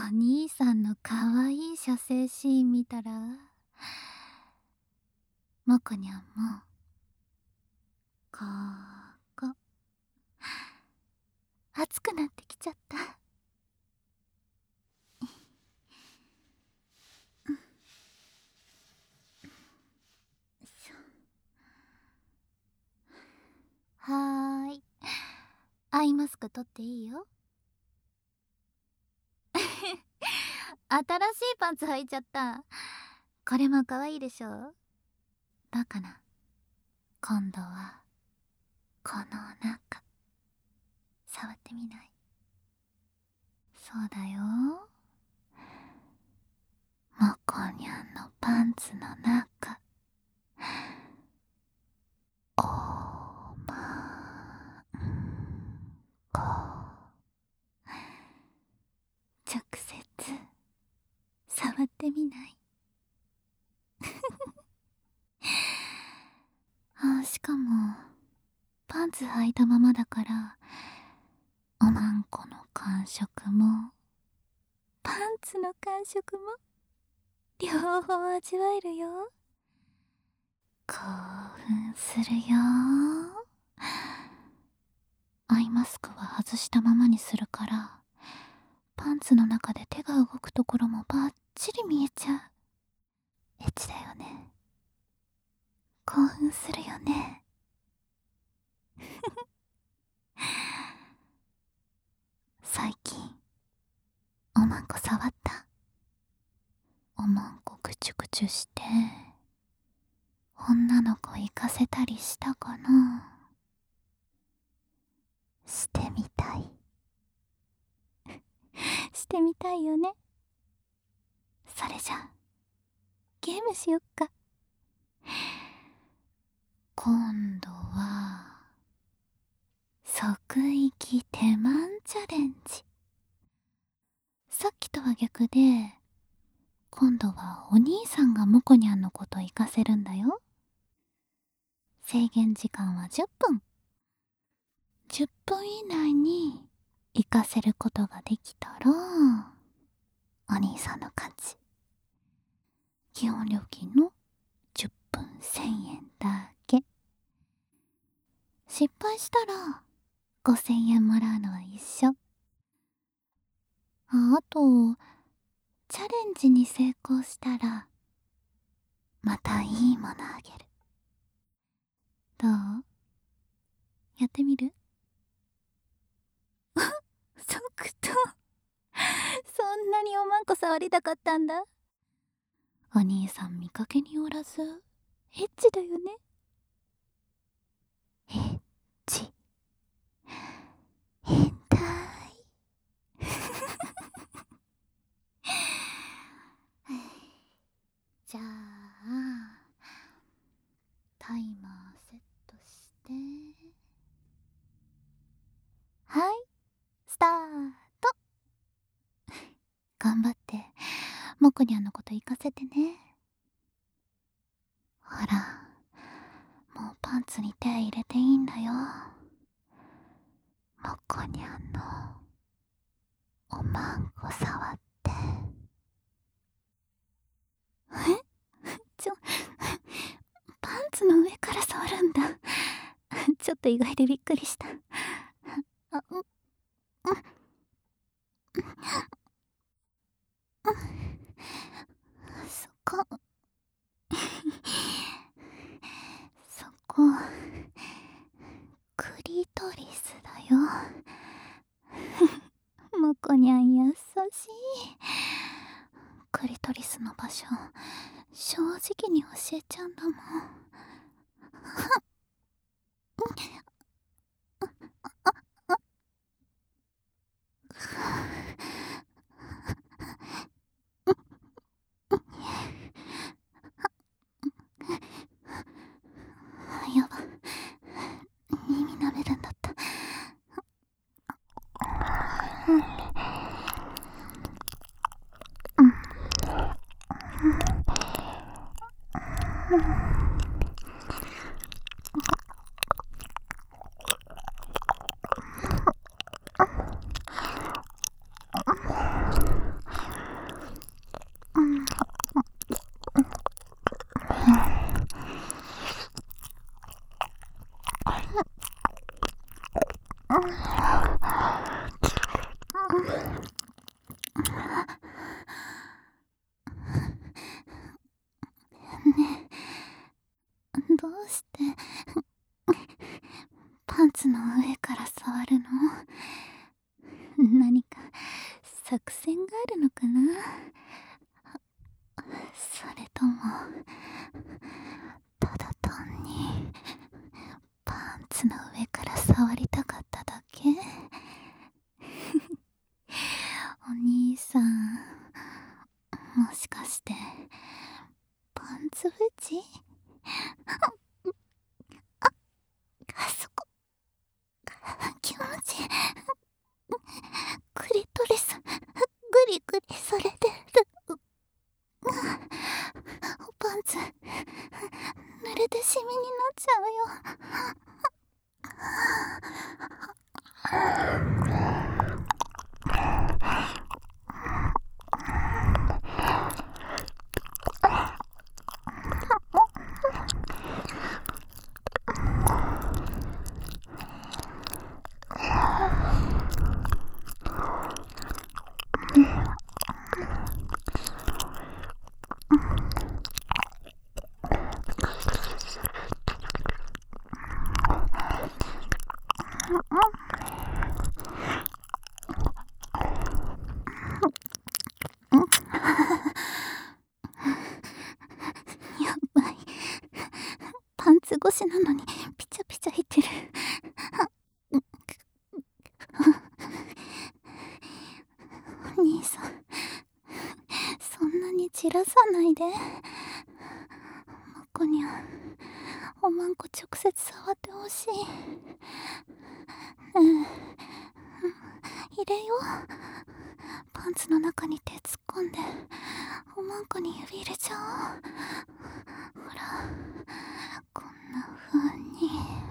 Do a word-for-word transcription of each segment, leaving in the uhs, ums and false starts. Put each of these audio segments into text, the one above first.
お兄さんのかわいい射精シーン見たら、もこにゃんもここ熱くなってきちゃった。はーい、アイマスク取っていいよ。新しいパンツ履いちゃった。これも可愛いでしょ。どうかな。今度はこの中触ってみない？そうだよ、もこにゃんのパンツの中、おまんこ直接触ってみない？あ、しかもパンツ履いたままだから、おまんこの感触もパンツの感触も両方味わえるよ。興奮するよ。アイマスクは外したままにするから、パンツの中で手が動くところもバッチリ見えちゃう。エッチだよね。興奮するよね。最近おまんこ触った？おまんこぐちゅぐちゅして女の子行かせたりしたかな？してみたい。してみたいよね。それじゃゲームしよっか。今度は即息手満チャレンジ。さっきとは逆で、今度はお兄さんがもこにゃんのこと行かせるんだよ。制限時間はじゅっぷん。じゅっぷん以内に行かせることができたらお兄さんの勝ち。基本料金のじゅっぷんせんえんだけ。失敗したらごせんえんもらうのは一緒。あ、あとチャレンジに成功したらまたいいものあげる。どう？やってみる？即答。そんなにおまんこ触りたかったんだ。お兄さん見かけによらずエッチだよね。エッチ、変態。じゃあタイマーセットして、はい、スタート。頑張ってもこにゃんのこと行かせてね。ほら、もうパンツに手入れていいんだよ。もこにゃんのおまんこ触って。え？ちょ、パンツの上から触るんだ。ちょっと意外でびっくりした。あ、う、う、そこそこクリトリスだよ。もこにゃん優しい。クリトリスの場所正直に教えちゃうんだもん。やば、耳舐めるんだった。 ねえ、どうしてパンツの上から触るの？何か作戦があるのかな？それともただ単にパンツの上から触りたかっただけ？お兄さん、もしかしてパンツフェチ？あ、あそこ気持ちいい。クリトリスグリグリされてる。パンツ濡れてシミになっちゃうよ。やばい、パンツ越しなのにピチャピチャいってる。お兄さん、そんなに散らさないで。マコにゃおまんこ直接触ってほしい。ねえ、入れよう。パンツの中に手突っ込んでおまんこに指入れちゃおう。ほら、こんな風に。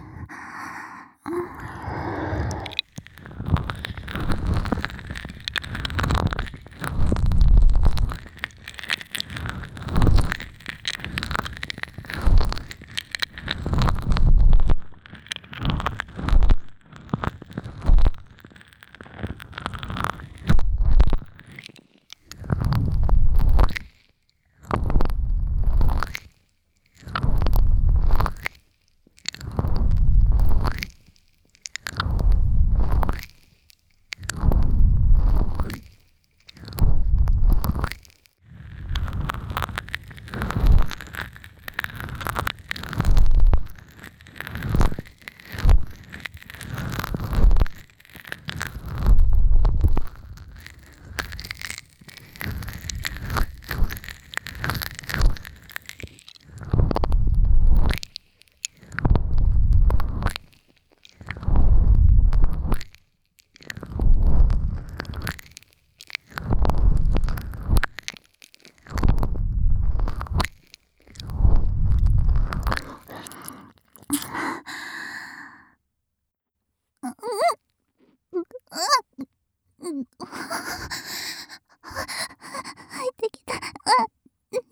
入ってきた。指、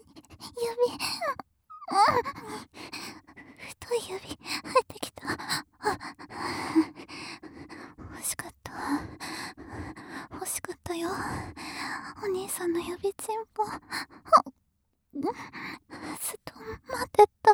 太い指入ってきた。欲しかった、欲しかったよ、お兄さんの指チンポ。ずっと待ってた。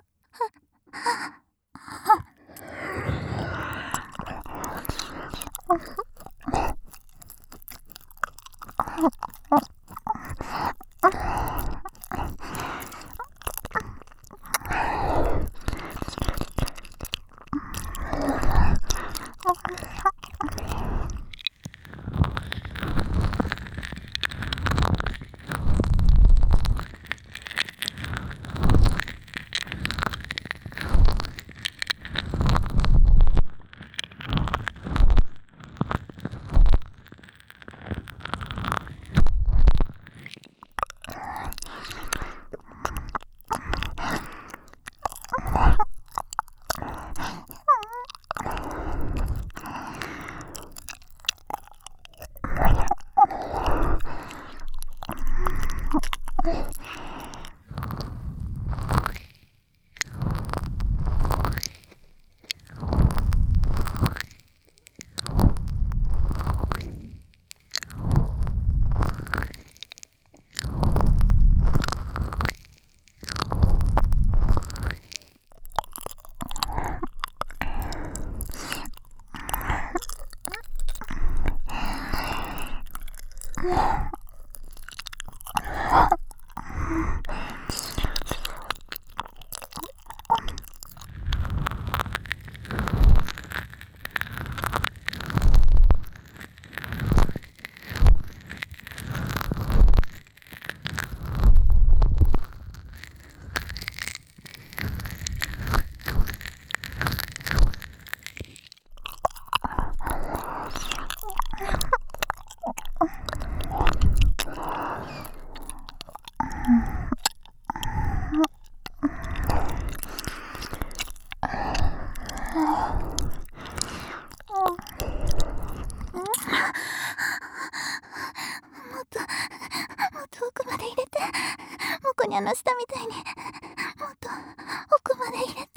こにゃの下みたいにもっと奥まで入れて。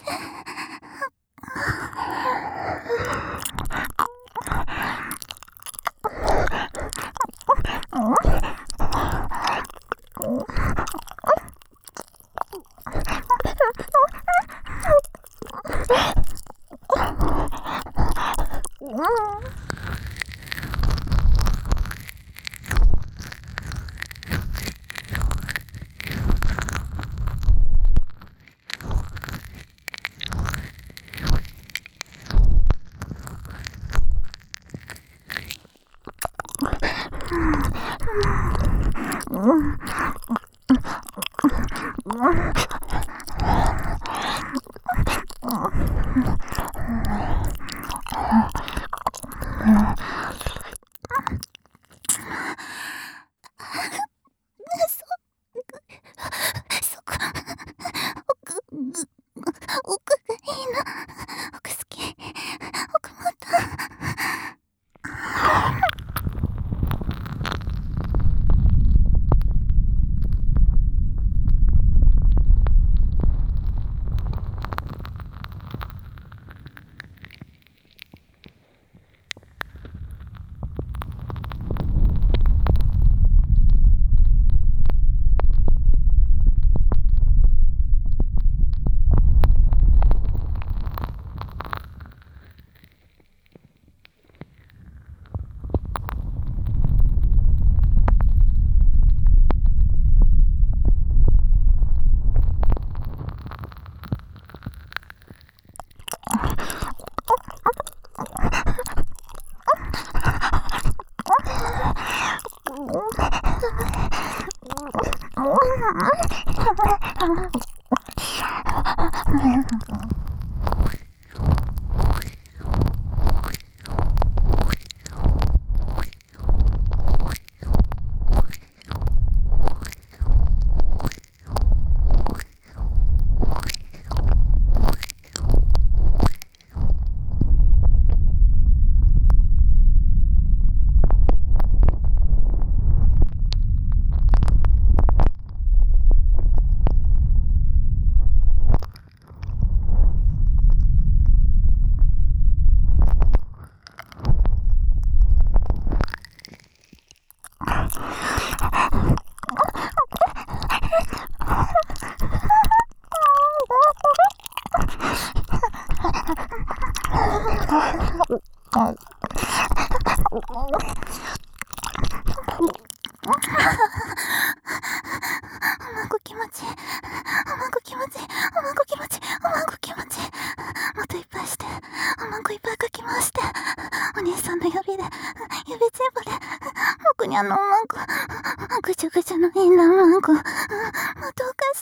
あのマンコぐちゃぐちゃのいいなマンコ、もうどうかして。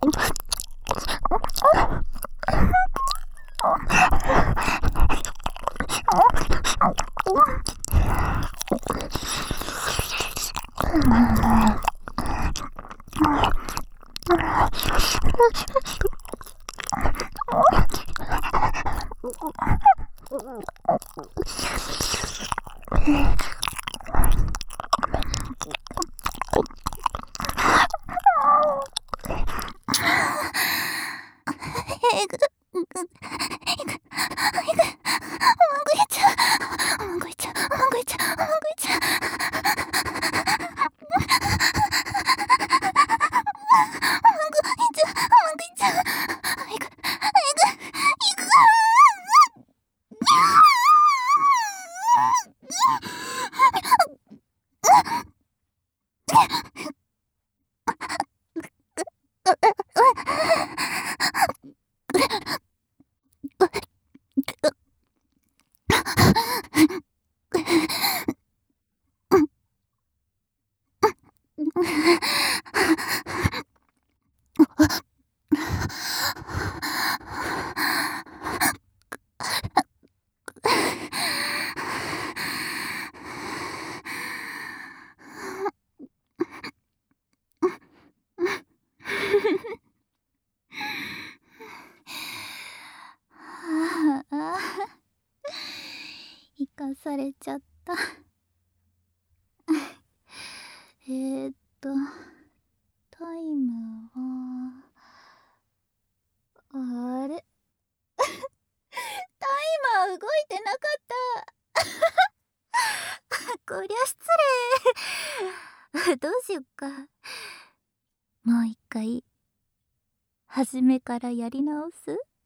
えぐ、ぐ、えぐ、えぐ、まぐいちゃう、まぐいちゃう、まぐいちゃう、まぐいちゃう。ああ、生かされちゃった。えーっと、タイムは、あれタイマー動いてなかった。こりゃ失礼。どうしよっか。もう一回、初めからやり直す？